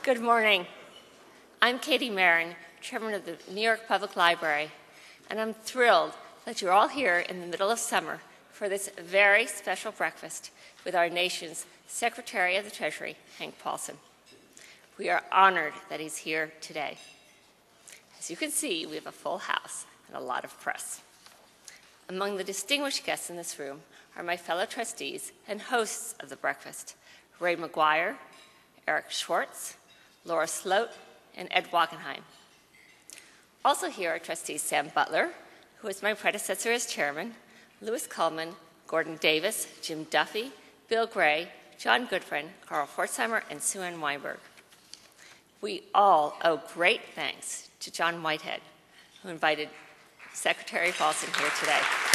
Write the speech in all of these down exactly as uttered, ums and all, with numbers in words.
Good morning. I'm Katie Marin, Chairman of the New York Public Library, and I'm thrilled that you're all here in the middle of summer for this very special breakfast with our nation's Secretary of the Treasury, Hank Paulson. We are honored that he's here today. As you can see, we have a full house and a lot of press. Among the distinguished guests in this room are my fellow trustees and hosts of the breakfast, Ray McGuire, Eric Schwartz, Laura Sloat, and Ed Wachenheim. Also here are trustees Sam Butler, who was my predecessor as chairman, Louis Cullman, Gordon Davis, Jim Duffy, Bill Gray, John Goodfriend, Carl Pforzheimer, and Sue Ann Weinberg. We all owe great thanks to John Whitehead, who invited Secretary Paulson here today.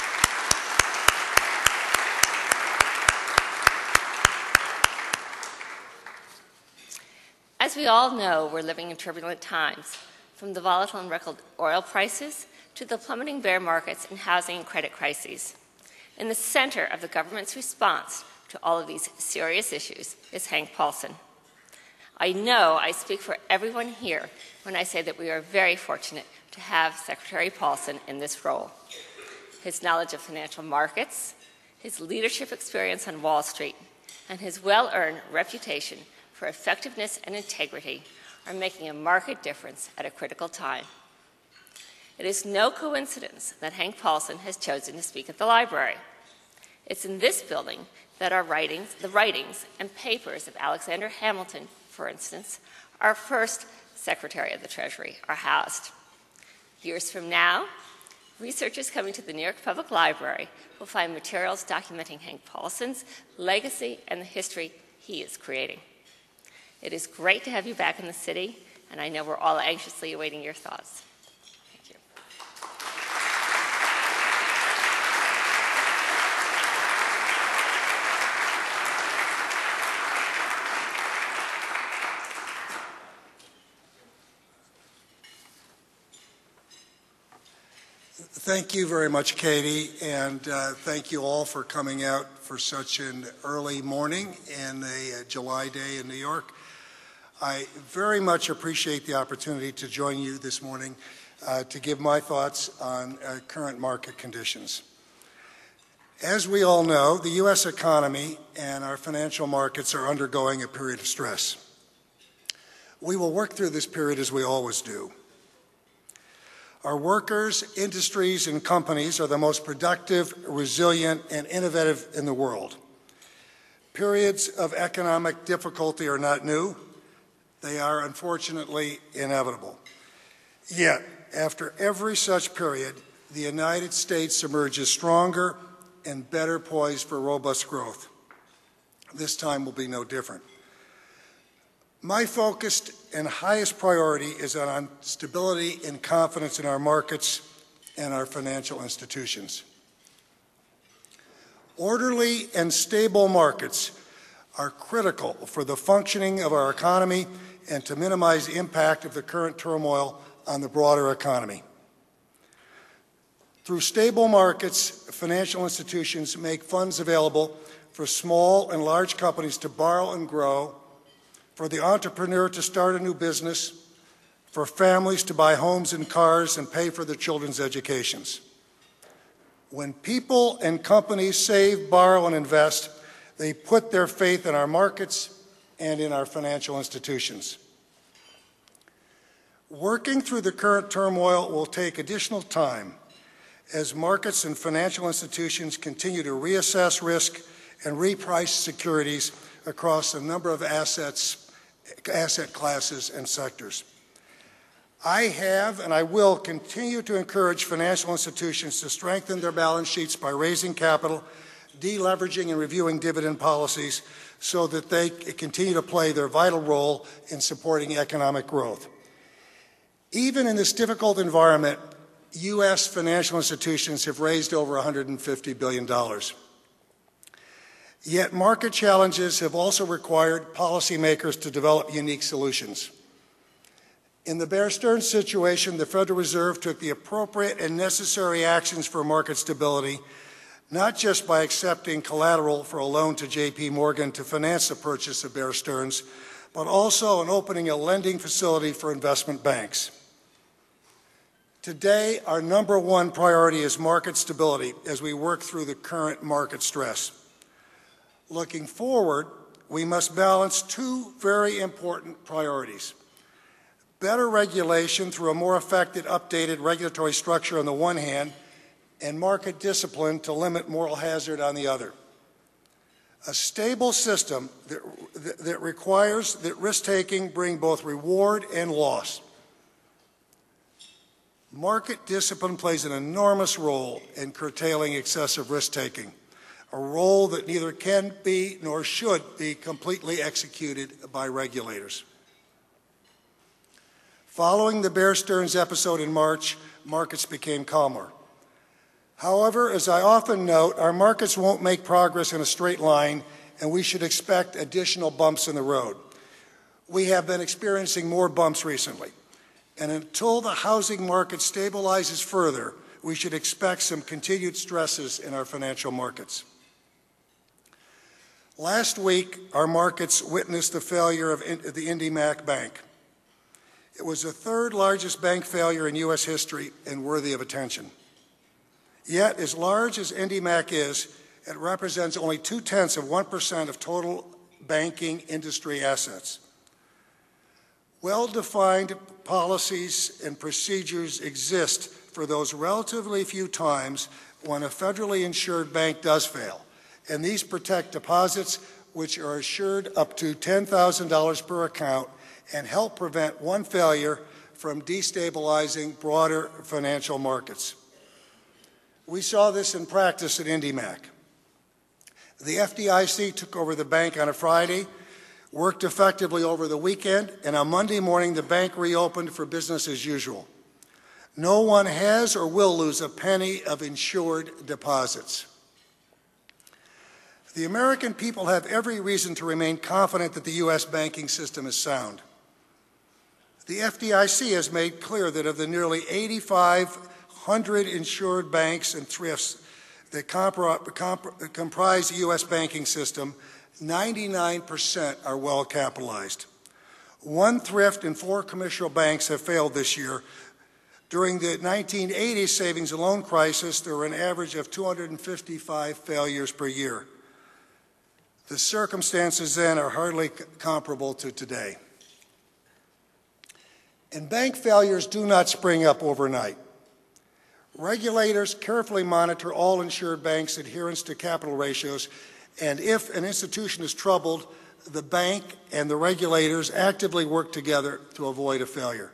As we all know, we're living in turbulent times, from the volatile and record oil prices to the plummeting bear markets and housing and credit crises. In the center of the government's response to all of these serious issues is Hank Paulson. I know I speak for everyone here when I say that we are very fortunate to have Secretary Paulson in this role. His knowledge of financial markets, his leadership experience on Wall Street, and his well-earned reputation for effectiveness and integrity are making a marked difference at a critical time. It is no coincidence that Hank Paulson has chosen to speak at the library. It's in this building that our writings, the writings and papers of Alexander Hamilton, for instance, our first Secretary of the Treasury, are housed. Years from now, researchers coming to the New York Public Library will find materials documenting Hank Paulson's legacy and the history he is creating. It is great to have you back in the city, and I know we're all anxiously awaiting your thoughts. Thank you. Thank you very much, Katie, and uh, thank you all for coming out for such an early morning and a, a July day in New York. I very much appreciate the opportunity to join you this morning uh, to give my thoughts on uh, current market conditions. As we all know, the U S economy and our financial markets are undergoing a period of stress. We will work through this period as we always do. Our workers, industries, and companies are the most productive, resilient, and innovative in the world. Periods of economic difficulty are not new. They are unfortunately inevitable. Yet, after every such period, the United States emerges stronger and better poised for robust growth. This time will be no different. My focused and highest priority is on stability and confidence in our markets and our financial institutions. Orderly and stable markets are critical for the functioning of our economy and to minimize the impact of the current turmoil on the broader economy. Through stable markets, financial institutions make funds available for small and large companies to borrow and grow, for the entrepreneur to start a new business, for families to buy homes and cars and pay for their children's educations. When people and companies save, borrow, and invest, they put their faith in our markets and in our financial institutions. Working through the current turmoil will take additional time as markets and financial institutions continue to reassess risk and reprice securities across a number of assets, asset classes and sectors. I have and I will continue to encourage financial institutions to strengthen their balance sheets by raising capital, deleveraging and reviewing dividend policies so that they continue to play their vital role in supporting economic growth. Even in this difficult environment, U S financial institutions have raised over one hundred fifty billion dollars. Yet market challenges have also required policymakers to develop unique solutions. In the Bear Stearns situation, the Federal Reserve took the appropriate and necessary actions for market stability, not just by accepting collateral for a loan to J P Morgan to finance the purchase of Bear Stearns, but also in opening a lending facility for investment banks. Today, our number one priority is market stability as we work through the current market stress. Looking forward, we must balance two very important priorities: better regulation through a more effective, updated regulatory structure on the one hand, and market discipline to limit moral hazard on the other. A stable system that, that, that requires that risk-taking bring both reward and loss. Market discipline plays an enormous role in curtailing excessive risk-taking, a role that neither can be nor should be completely executed by regulators. Following the Bear Stearns episode in March, markets became calmer. However, as I often note, our markets won't make progress in a straight line, and we should expect additional bumps in the road. We have been experiencing more bumps recently, and until the housing market stabilizes further, we should expect some continued stresses in our financial markets. Last week, our markets witnessed the failure of the IndyMac Bank. It was the third largest bank failure in U S history and worthy of attention. Yet, as large as IndyMac is, it represents only two-tenths of one percent of total banking industry assets. Well-defined policies and procedures exist for those relatively few times when a federally insured bank does fail, and these protect deposits which are assured up to ten thousand dollars per account and help prevent one failure from destabilizing broader financial markets. We saw this in practice at IndyMac. The F D I C took over the bank on a Friday, worked effectively over the weekend, and on Monday morning the bank reopened for business as usual. No one has or will lose a penny of insured deposits. The American people have every reason to remain confident that the U S banking system is sound. The F D I C has made clear that of the nearly eighty-five hundred insured banks and thrifts that comprise the U S banking system, ninety-nine percent are well capitalized. One thrift and four commercial banks have failed this year. During the nineteen eighties savings and loan crisis, there were an average of two hundred fifty-five failures per year. The circumstances then are hardly comparable to today. And bank failures do not spring up overnight. Regulators carefully monitor all insured banks' adherence to capital ratios, and if an institution is troubled, the bank and the regulators actively work together to avoid a failure.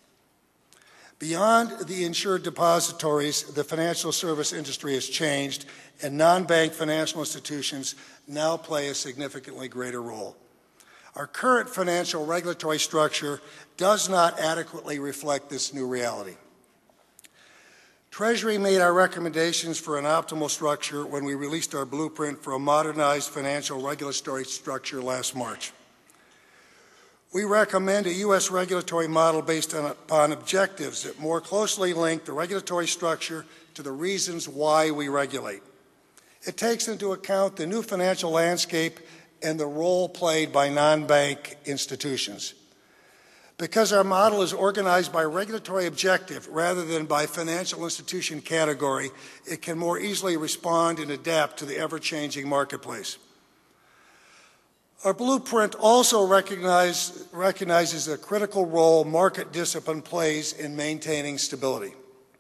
Beyond the insured depositories, the financial service industry has changed, and non-bank financial institutions now play a significantly greater role. Our current financial regulatory structure does not adequately reflect this new reality. Treasury made our recommendations for an optimal structure when we released our blueprint for a modernized financial regulatory structure last March. We recommend a U S regulatory model based on, upon objectives that more closely link the regulatory structure to the reasons why we regulate. It takes into account the new financial landscape and the role played by non-bank institutions. Because our model is organized by regulatory objective rather than by financial institution category, it can more easily respond and adapt to the ever-changing marketplace. Our blueprint also recognize, recognizes the critical role market discipline plays in maintaining stability.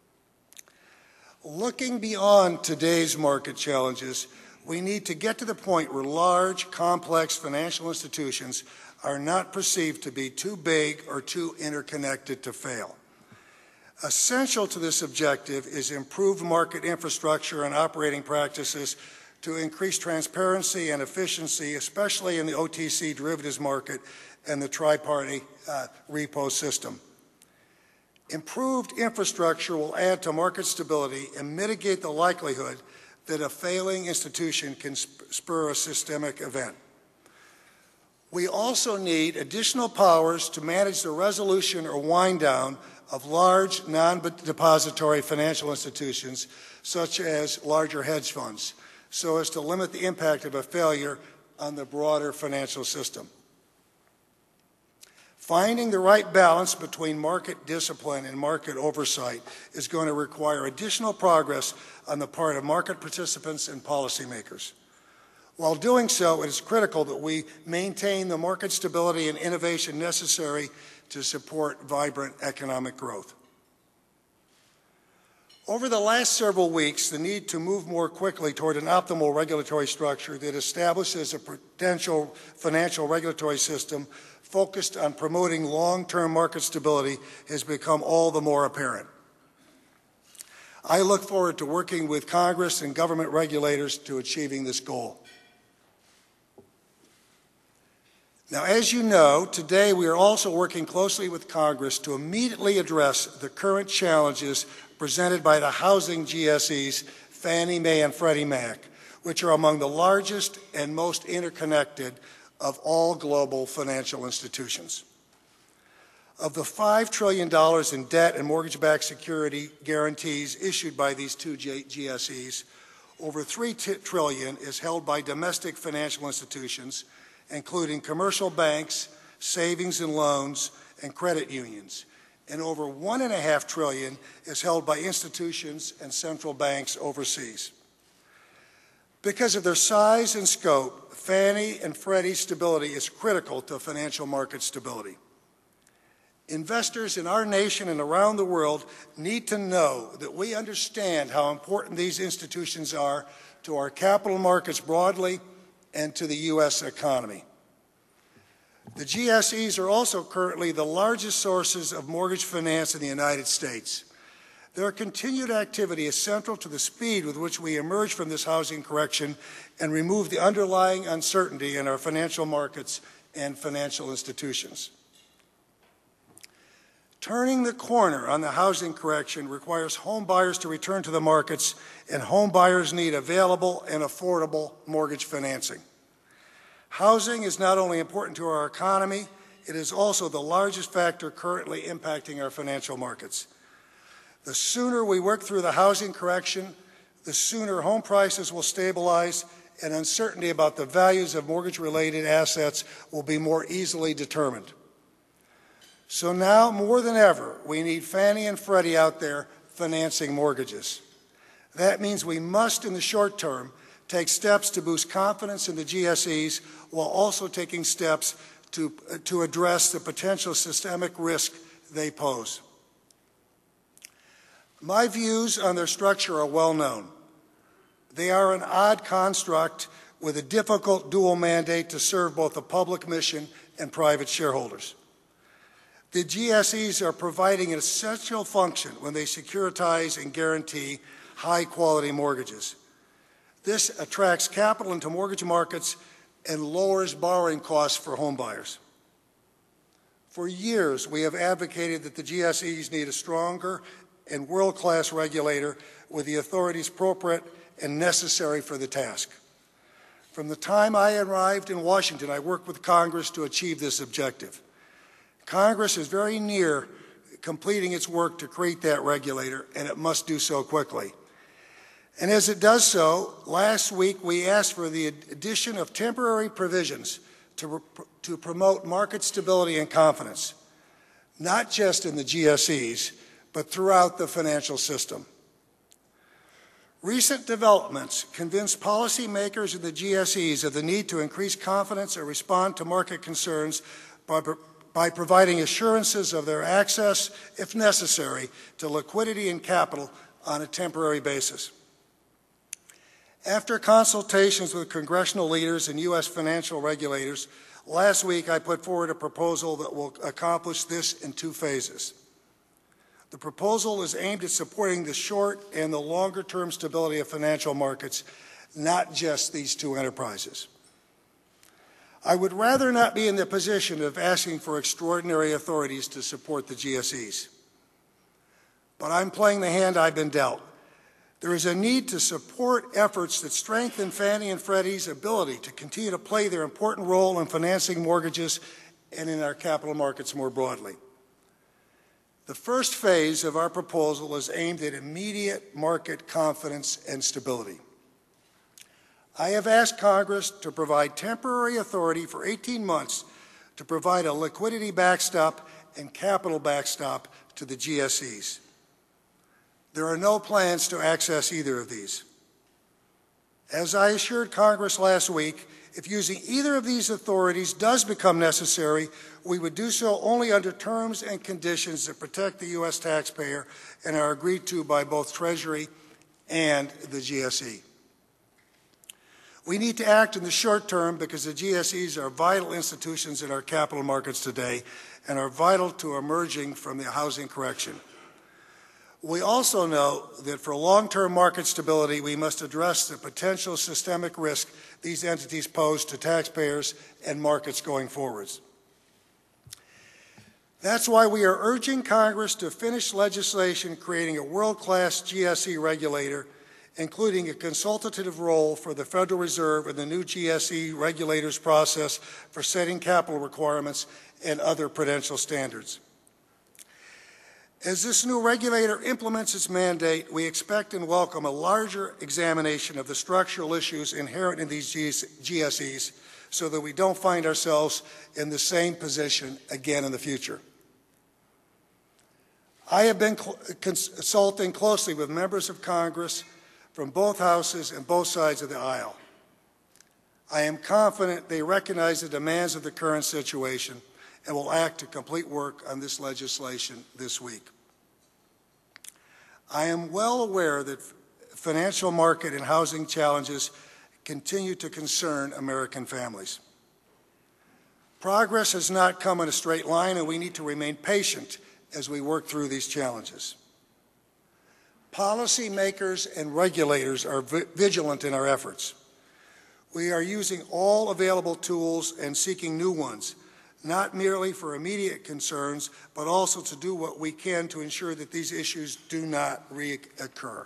Looking beyond today's market challenges, we need to get to the point where large, complex financial institutions are not perceived to be too big or too interconnected to fail. Essential to this objective is improved market infrastructure and operating practices to increase transparency and efficiency, especially in the O T C derivatives market and the tri-party uh, repo system. Improved infrastructure will add to market stability and mitigate the likelihood that a failing institution can spur a systemic event. We also need additional powers to manage the resolution or wind down of large non-depository financial institutions, such as larger hedge funds, so as to limit the impact of a failure on the broader financial system. Finding the right balance between market discipline and market oversight is going to require additional progress on the part of market participants and policymakers. While doing so, it is critical that we maintain the market stability and innovation necessary to support vibrant economic growth. Over the last several weeks, the need to move more quickly toward an optimal regulatory structure that establishes a potential financial regulatory system focused on promoting long-term market stability has become all the more apparent. I look forward to working with Congress and government regulators to achieving this goal. Now, as you know, today we are also working closely with Congress to immediately address the current challenges presented by the housing G S Es, Fannie Mae and Freddie Mac, which are among the largest and most interconnected of all global financial institutions. Of the five trillion dollars in debt and mortgage-backed security guarantees issued by these two G S Es, over three trillion dollars is held by domestic financial institutions, including commercial banks, savings and loans, and credit unions. And over one and a half trillion is held by institutions and central banks overseas. Because of their size and scope, Fannie and Freddie's stability is critical to financial market stability. Investors in our nation and around the world need to know that we understand how important these institutions are to our capital markets broadly and to the U S economy. The G S Es are also currently the largest sources of mortgage finance in the United States. Their continued activity is central to the speed with which we emerge from this housing correction and remove the underlying uncertainty in our financial markets and financial institutions. Turning the corner on the housing correction requires home buyers to return to the markets, and home buyers need available and affordable mortgage financing. Housing is not only important to our economy, it is also the largest factor currently impacting our financial markets. The sooner we work through the housing correction, the sooner home prices will stabilize and uncertainty about the values of mortgage-related assets will be more easily determined. So now, more than ever, we need Fannie and Freddie out there financing mortgages. That means we must, in the short term, take steps to boost confidence in the G S Es while also taking steps to, to address the potential systemic risk they pose. My views on their structure are well known. They are an odd construct with a difficult dual mandate to serve both the public mission and private shareholders. The G S Es are providing an essential function when they securitize and guarantee high-quality mortgages. This attracts capital into mortgage markets and lowers borrowing costs for homebuyers. For years, we have advocated that the G S Es need a stronger and world-class regulator with the authorities appropriate and necessary for the task. From the time I arrived in Washington, I worked with Congress to achieve this objective. Congress is very near completing its work to create that regulator, and it must do so quickly. And as it does so, last week we asked for the addition of temporary provisions to, to promote market stability and confidence, not just in the G S Es, but throughout the financial system. Recent developments convinced policymakers in the G S Es of the need to increase confidence and respond to market concerns by, by providing assurances of their access, if necessary, to liquidity and capital on a temporary basis. After consultations with congressional leaders and U S financial regulators, last week I put forward a proposal that will accomplish this in two phases. The proposal is aimed at supporting the short and the longer-term stability of financial markets, not just these two enterprises. I would rather not be in the position of asking for extraordinary authorities to support the G S Es. But I'm playing the hand I've been dealt. There is a need to support efforts that strengthen Fannie and Freddie's ability to continue to play their important role in financing mortgages and in our capital markets more broadly. The first phase of our proposal is aimed at immediate market confidence and stability. I have asked Congress to provide temporary authority for eighteen months to provide a liquidity backstop and capital backstop to the G S Es. There are no plans to access either of these. As I assured Congress last week, if using either of these authorities does become necessary, we would do so only under terms and conditions that protect the U S taxpayer and are agreed to by both Treasury and the G S E. We need to act in the short term because the G S Es are vital institutions in our capital markets today and are vital to emerging from the housing correction. We also know that for long-term market stability, we must address the potential systemic risk these entities pose to taxpayers and markets going forwards. That's why we are urging Congress to finish legislation creating a world-class G S E regulator, including a consultative role for the Federal Reserve and the new G S E regulators process for setting capital requirements and other prudential standards. As this new regulator implements its mandate, we expect and welcome a larger examination of the structural issues inherent in these G S Es so that we don't find ourselves in the same position again in the future. I have been consulting closely with members of Congress from both houses and both sides of the aisle. I am confident they recognize the demands of the current situation and will act to complete work on this legislation this week. I am well aware that financial market and housing challenges continue to concern American families. Progress has not come in a straight line, and we need to remain patient as we work through these challenges. Policymakers and regulators are vigilant in our efforts. We are using all available tools and seeking new ones, not merely for immediate concerns, but also to do what we can to ensure that these issues do not reoccur.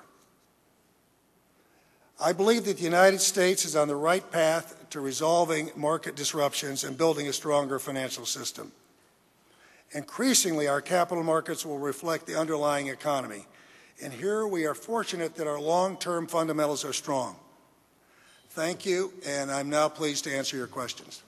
I believe that the United States is on the right path to resolving market disruptions and building a stronger financial system. Increasingly, our capital markets will reflect the underlying economy, and here we are fortunate that our long-term fundamentals are strong. Thank you, and I'm now pleased to answer your questions.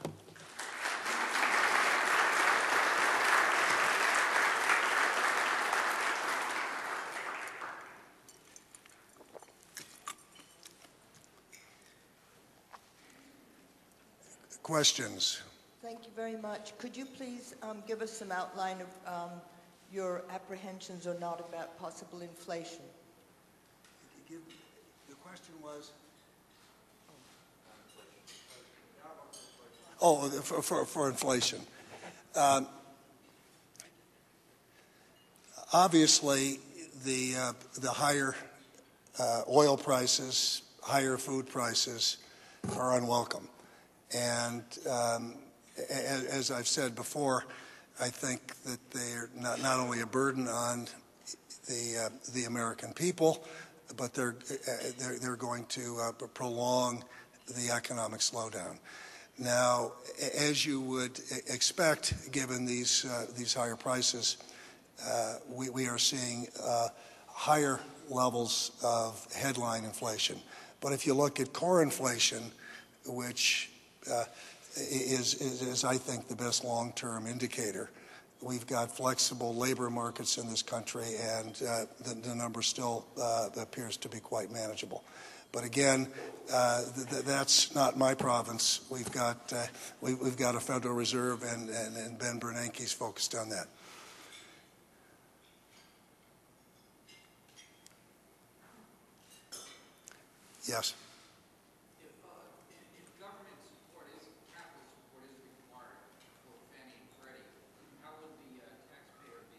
Questions? Thank you very much. Could you please um, give us some outline of um, your apprehensions or not about possible inflation? The question was? Oh, for, for, for inflation. Um, obviously, the, uh, the higher uh, oil prices, higher food prices are unwelcome. And um, as, as I've said before, I think that they're not, not only a burden on the, uh, the American people, but they're, uh, they're, they're going to uh, prolong the economic slowdown. Now, as you would expect, given these, uh, these higher prices, uh, we, we are seeing uh, higher levels of headline inflation. But if you look at core inflation, which uh, is, is, is, I think, the best long-term indicator, we've got flexible labor markets in this country, and uh, the, the number still uh, appears to be quite manageable. But again, uh, th th that's not my province. We've got uh, we, we've got a Federal Reserve, and, and, and Ben Bernanke's focused on that. Yes. If, uh, if government support is capital support is required for Fannie and Freddie, how would the uh, taxpayer be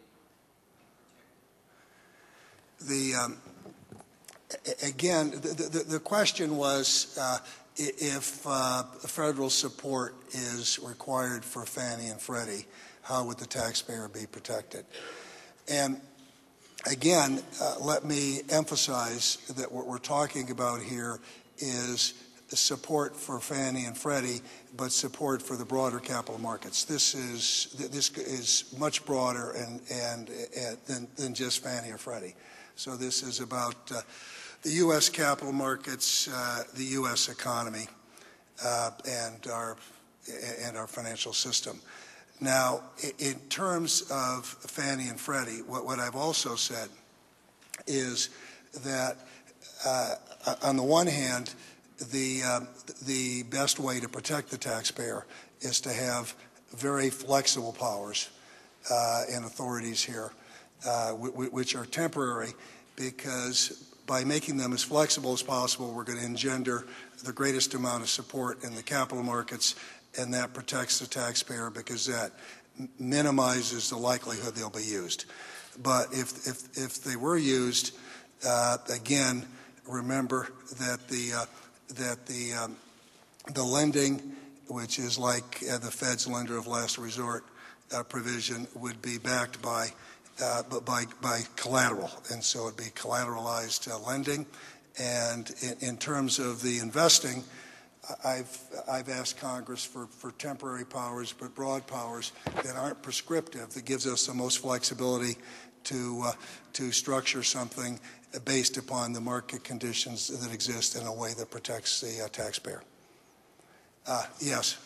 protected? The um, Again, the, the, the question was uh, if uh, federal support is required for Fannie and Freddie, how would the taxpayer be protected? And again, uh, let me emphasize that what we're talking about here is support for Fannie and Freddie, but support for the broader capital markets. This is this is much broader and and, and than, than just Fannie or Freddie. So this is about uh, the U S capital markets, uh, the U S economy, uh, and our and our financial system. Now, in terms of Fannie and Freddie, what, what I've also said is that uh, on the one hand, the, uh, the best way to protect the taxpayer is to have very flexible powers uh, and authorities here, uh, which are temporary, because by making them as flexible as possible, we're going to engender the greatest amount of support in the capital markets, and that protects the taxpayer because that minimizes the likelihood they'll be used. But if, if, if they were used, uh, again, remember that the, uh, that the, um, the lending, which is like uh, the Fed's lender of last resort uh, provision, would be backed by Uh, but by, by collateral, and so it'd be collateralized uh, lending. And in, in terms of the investing, I've, I've asked Congress for, for temporary powers, but broad powers that aren't prescriptive, that gives us the most flexibility to, uh, to structure something based upon the market conditions that exist in a way that protects the uh, taxpayer. Uh, yes.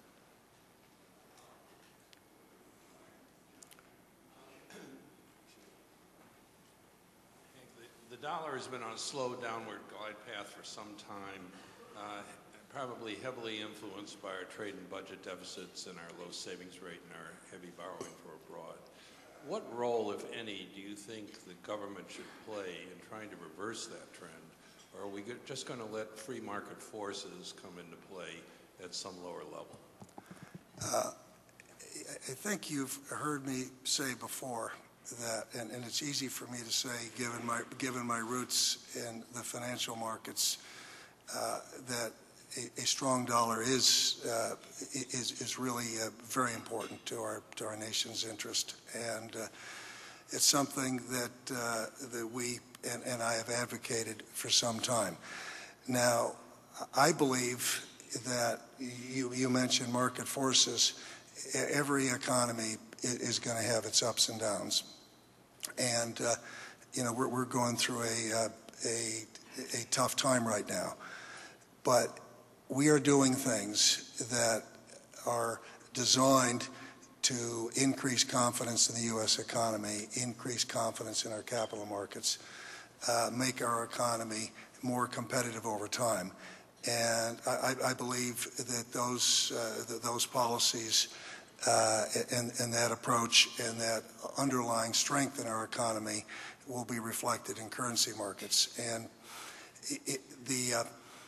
The dollar has been on a slow downward glide path for some time, uh, probably heavily influenced by our trade and budget deficits and our low savings rate and our heavy borrowing for abroad. What role, if any, do you think the government should play in trying to reverse that trend? Or are we just going to let free market forces come into play at some lower level? Uh, I think you've heard me say before that, and, and it's easy for me to say, given my given my roots in the financial markets, uh, that a, a strong dollar is uh, is is really uh, very important to our to our nation's interest, and uh, it's something that uh, that we and, and I have advocated for some time. Now, I believe that you you mentioned market forces. Every economy is going to have its ups and downs. And, uh, you know, we're, we're going through a, uh, a, a tough time right now. But we are doing things that are designed to increase confidence in the U S economy, increase confidence in our capital markets, uh, make our economy more competitive over time. And I, I believe that those, uh, that those policies Uh, and, and that approach and that underlying strength in our economy will be reflected in currency markets. And it, it, the, uh,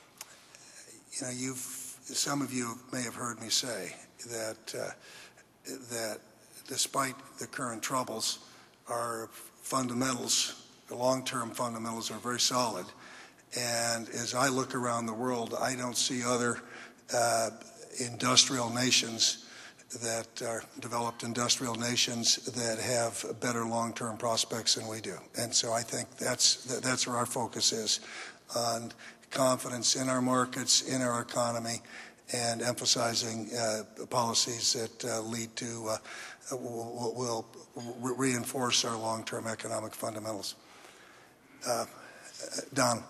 you know, you've, some of you may have heard me say that uh, that despite the current troubles, our fundamentals, the long-term fundamentals, are very solid. And as I look around the world, I don't see other uh, industrial nations that are developed industrial nations that have better long-term prospects than we do. And so I think that's that's where our focus is, on confidence in our markets, in our economy, and emphasizing uh, policies that uh, lead to, uh, will, will re reinforce our long-term economic fundamentals. Uh, Don.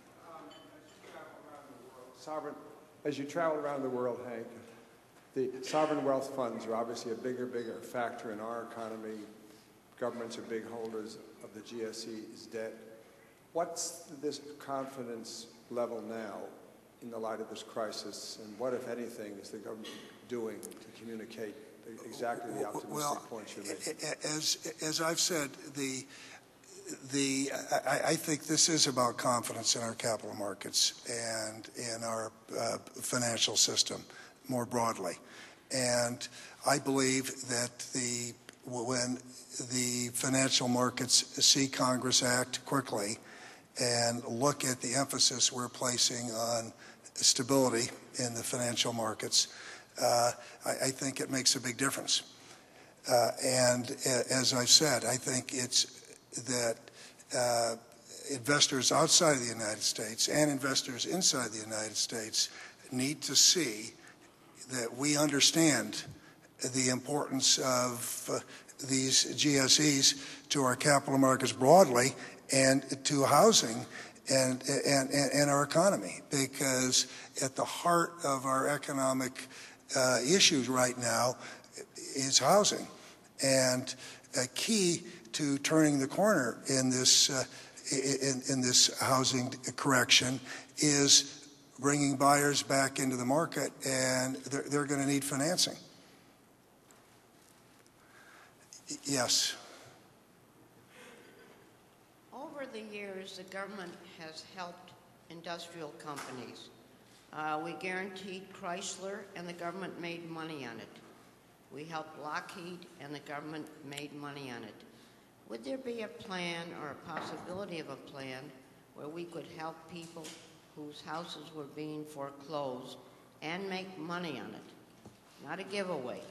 Sovereign, as you travel around the world, Hank, the sovereign wealth funds are obviously a bigger, bigger factor in our economy. Governments are big holders of the G S E's debt. What's this confidence level now in the light of this crisis, and what, if anything, is the government doing to communicate exactly the optimistic well, points you're making? As, as I've said, the, the, I, I think this is about confidence in our capital markets and in our uh, financial system more broadly. And I believe that the when the financial markets see Congress act quickly and look at the emphasis we're placing on stability in the financial markets, uh, I, I think it makes a big difference. Uh, and as I've said, I think it's that uh, investors outside of the United States and investors inside the United States need to see that we understand the importance of uh, these G S Es to our capital markets broadly and to housing and, and, and our economy, because at the heart of our economic uh, issues right now is housing. And a key to turning the corner in this, uh, in, in this housing correction is bringing buyers back into the market, and they're, they're going to need financing. Yes. Over the years, the government has helped industrial companies. Uh, we guaranteed Chrysler, and the government made money on it. We helped Lockheed, and the government made money on it. Would there be a plan or a possibility of a plan where we could help people whose houses were being foreclosed and make money on it? Not a giveaway,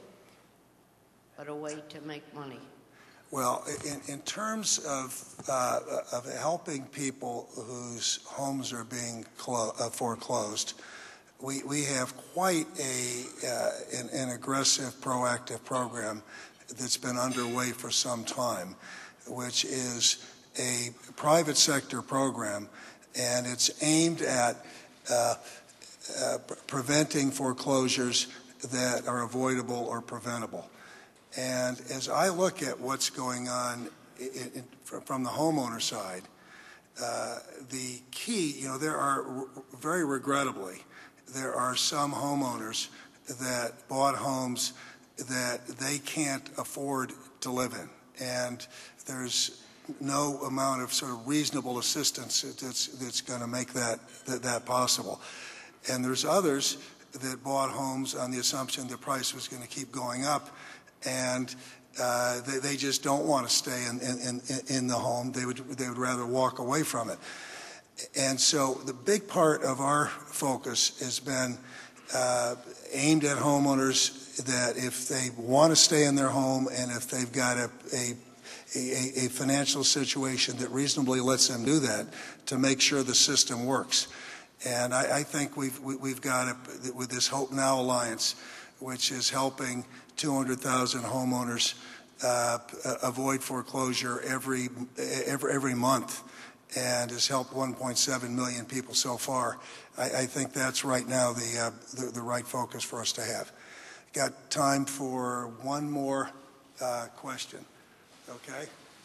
but a way to make money. Well, in, in terms of, uh, of helping people whose homes are being clo- uh, foreclosed, we, we have quite a, uh, an, an aggressive, proactive program that's been underway for some time, which is a private sector program, and it's aimed at uh, uh, preventing foreclosures that are avoidable or preventable. And as I look at what's going on in, in, from the homeowner side, uh, the key, you know, there are, very regrettably, there are some homeowners that bought homes that they can't afford to live in. And there's no amount of sort of reasonable assistance that's, that's going to make that, that, that possible. And there's others that bought homes on the assumption the price was going to keep going up, and uh, they, they just don't want to stay in, in, in, in the home. They would, they would rather walk away from it. And so the big part of our focus has been uh, aimed at homeowners that if they want to stay in their home and if they've got a, a, a, a financial situation that reasonably lets them do that, to make sure the system works. And I, I think we've, we, we've got it with this Hope Now Alliance, which is helping two hundred thousand homeowners uh, avoid foreclosure every, every, every month, and has helped one point seven million people so far. I, I think that's right now the, uh, the, the right focus for us to have. Got time for one more uh, question. Okay?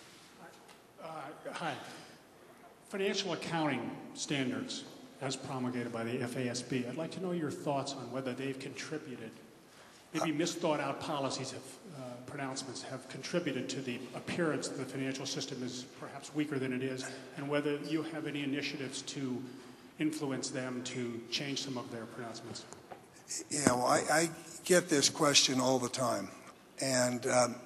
Uh, hi. Financial accounting standards as promulgated by the F A S B. I'd like to know your thoughts on whether they've contributed, maybe misthought out policies of uh, pronouncements have contributed to the appearance that the financial system is perhaps weaker than it is, and whether you have any initiatives to influence them to change some of their pronouncements. Yeah, well, I, I get this question all the time, and um,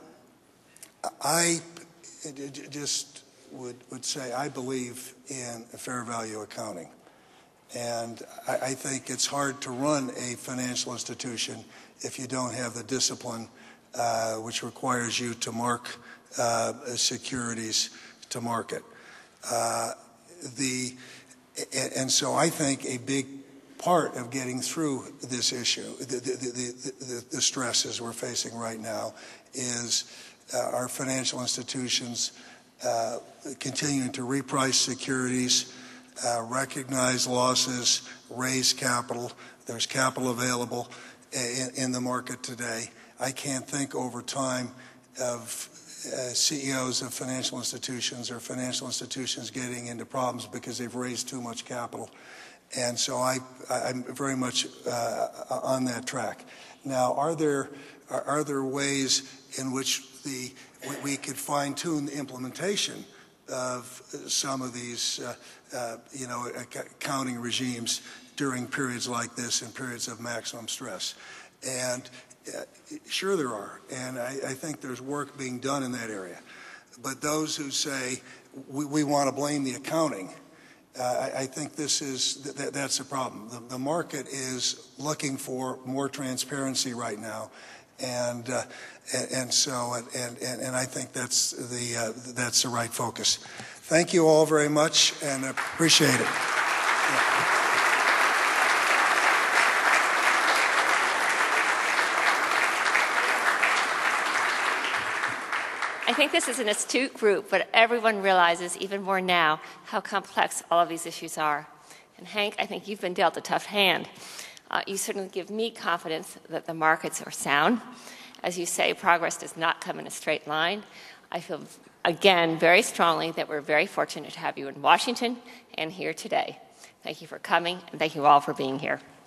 I just would, would say I believe in fair value accounting. And I, I think it's hard to run a financial institution if you don't have the discipline uh, which requires you to mark uh, securities to market. Uh, the, and, and so I think a big part of getting through this issue, the, the, the, the, the stresses we're facing right now, is uh, our financial institutions uh, continuing to reprice securities, Uh, recognize losses, raise capital. There's capital available in, in the market today. I can't think over time of uh, C E Os of financial institutions or financial institutions getting into problems because they've raised too much capital. And so I, I'm very much uh, on that track. Now, are there, are, are there ways in which the, we, we could fine-tune the implementation of some of these, uh, uh, you know, accounting regimes during periods like this and periods of maximum stress? And uh, sure there are, and I, I think there's work being done in that area. But those who say we, we want to blame the accounting, uh, I, I think this is th- that's a problem. The, the market is looking for more transparency right now. And, uh, and and so and, and and I think that's the uh, that's the right focus. Thank you all very much, and appreciate it. Yeah. I think this is an astute group, but everyone realizes even more now how complex all of these issues are. And Hank, I think you've been dealt a tough hand. Uh, you certainly give me confidence that the markets are sound. As you say, progress does not come in a straight line. I feel, again, very strongly that we're very fortunate to have you in Washington and here today. Thank you for coming, and thank you all for being here.